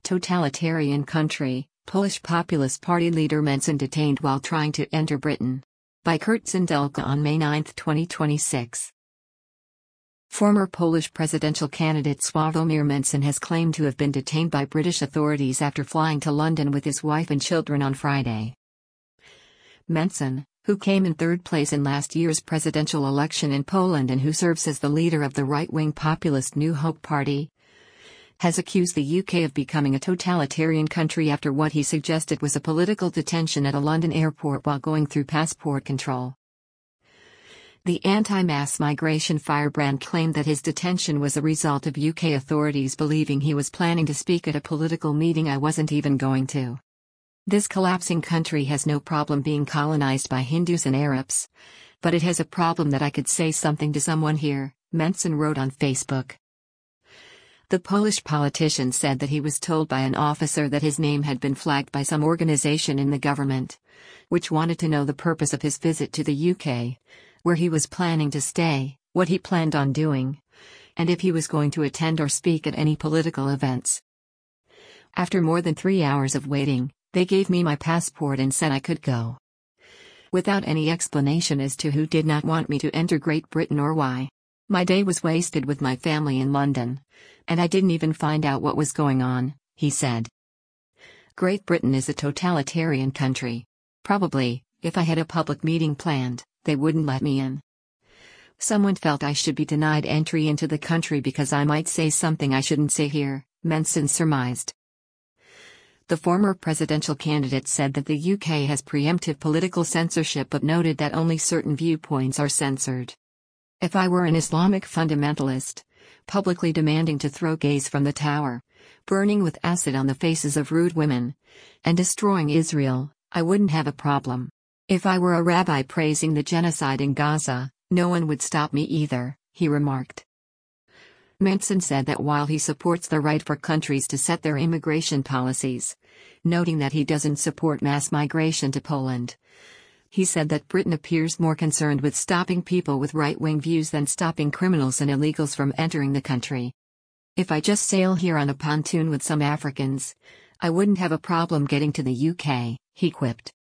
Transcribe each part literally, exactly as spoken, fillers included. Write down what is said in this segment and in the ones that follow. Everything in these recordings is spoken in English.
totalitarian country, Polish Populist Party leader Mencen detained while trying to enter Britain. By Kurt Sindelka on May ninth twenty twenty-six. Former Polish presidential candidate Sławomir Mencen has claimed to have been detained by British authorities after flying to London with his wife and children on Friday. Mencen, who came in third place in last year's presidential election in Poland and who serves as the leader of the right-wing populist New Hope Party, has accused the U K of becoming a totalitarian country after what he suggested was a political detention at a London airport while going through passport control. The anti-mass migration firebrand claimed that his detention was a result of U K authorities believing he was planning to speak at a political meeting I wasn't even going to. This collapsing country has no problem being colonized by Hindus and Arabs, but it has a problem that I could say something to someone here, Mencen wrote on Facebook. The Polish politician said that he was told by an officer that his name had been flagged by some organization in the government, which wanted to know the purpose of his visit to the U K, where he was planning to stay, what he planned on doing, and if he was going to attend or speak at any political events. After more than three hours of waiting, they gave me my passport and said I could go. Without any explanation as to who did not want me to enter Great Britain or why. My day was wasted with my family in London, and I didn't even find out what was going on, he said. Great Britain is a totalitarian country. Probably, if I had a public meeting planned, they wouldn't let me in. Someone felt I should be denied entry into the country because I might say something I shouldn't say here, Mencen surmised. The former presidential candidate said that the U K has preemptive political censorship but noted that only certain viewpoints are censored. If I were an Islamic fundamentalist, publicly demanding to throw gays from the tower, burning with acid on the faces of rude women, and destroying Israel, I wouldn't have a problem. If I were a rabbi praising the genocide in Gaza, no one would stop me either, he remarked. Mencen said that while he supports the right for countries to set their immigration policies, noting that he doesn't support mass migration to Poland, he said that Britain appears more concerned with stopping people with right-wing views than stopping criminals and illegals from entering the country. If I just sail here on a pontoon with some Africans, I wouldn't have a problem getting to the U K, he quipped.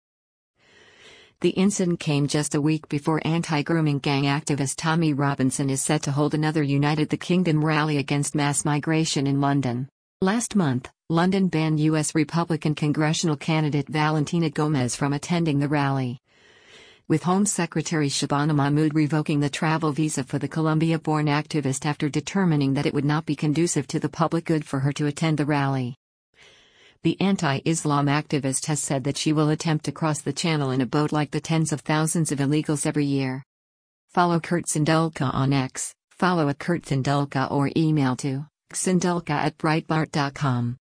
The incident came just a week before anti-grooming gang activist Tommy Robinson is set to hold another United the Kingdom rally against mass migration in London. Last month, London banned U S Republican congressional candidate Valentina Gomez from attending the rally, with Home Secretary Shabana Mahmood revoking the travel visa for the Colombia-born activist after determining that it would not be conducive to the public good for her to attend the rally. The anti-Islam activist has said that she will attempt to cross the channel in a boat like the tens of thousands of illegals every year. Follow Kurt Sindelka on X, follow at Kurt Sindelka or email to sindelka at breitbart dot com.